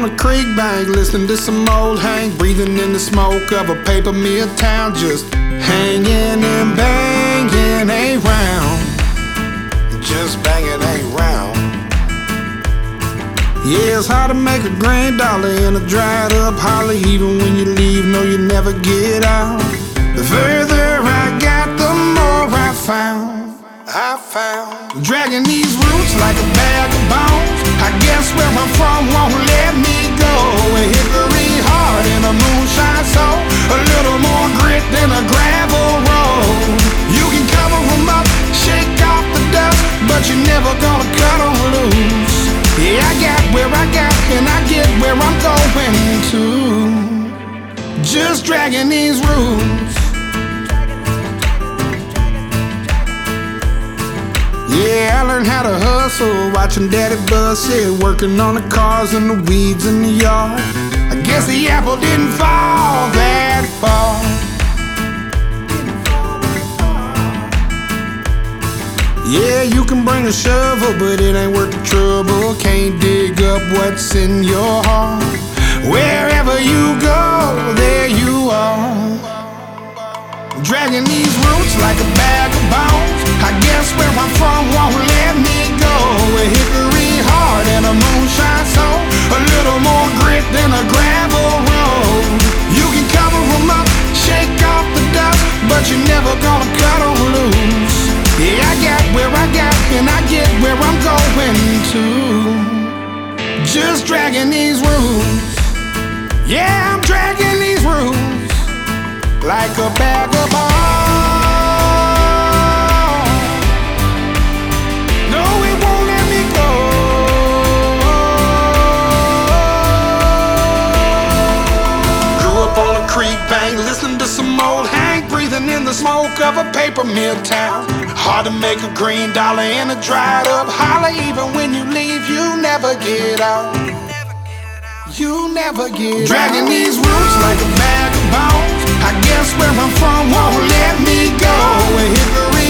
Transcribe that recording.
on a creek bank, listening to some old Hank, breathing in the smoke of a paper mill town, just hanging and banging around, just banging around. Yeah, it's hard to make a grand dollar in a dried up holler. Even when you leave, no, you never get out. The further I got, the more I found. Dragging these roots like a bag of bones. I guess where I'm from won't let me go. A hickory heart and a moonshine soul, a little more grit than a gravel road. You can cover them up, shake off the dust, but you're never gonna cut them loose. Yeah, I got where I got, and I get where I'm going to. Just dragging these roots. Yeah, I learned how to hustle, watching daddy bust it, working on the cars and the weeds in the yard. I guess the apple didn't fall that far. Yeah, you can bring a shovel, but it ain't worth the trouble. Can't dig up what's in your heart. Wherever you go, there you are. Dragging these roots like a bag of bones. I guess where I'm from won't let me go. A hickory heart and a moonshine soul, a little more grit than a gravel road. You can cover them up, shake off the dust, but you're never gonna cut them loose. Yeah, I got where I got, and I get where I'm going to. Just dragging these roots. Yeah, I'm dragging these roots like a bag of bones. No, it won't let me go. Grew up on a creek bank, listening to some old Hank, breathing in the smoke of a paper mill town. Hard to make a green dollar in a dried up holler. Even when you leave, you never get out. You never get dragging out. These roots like a bag of bones. I guess where I'm from won't let me go. A hickory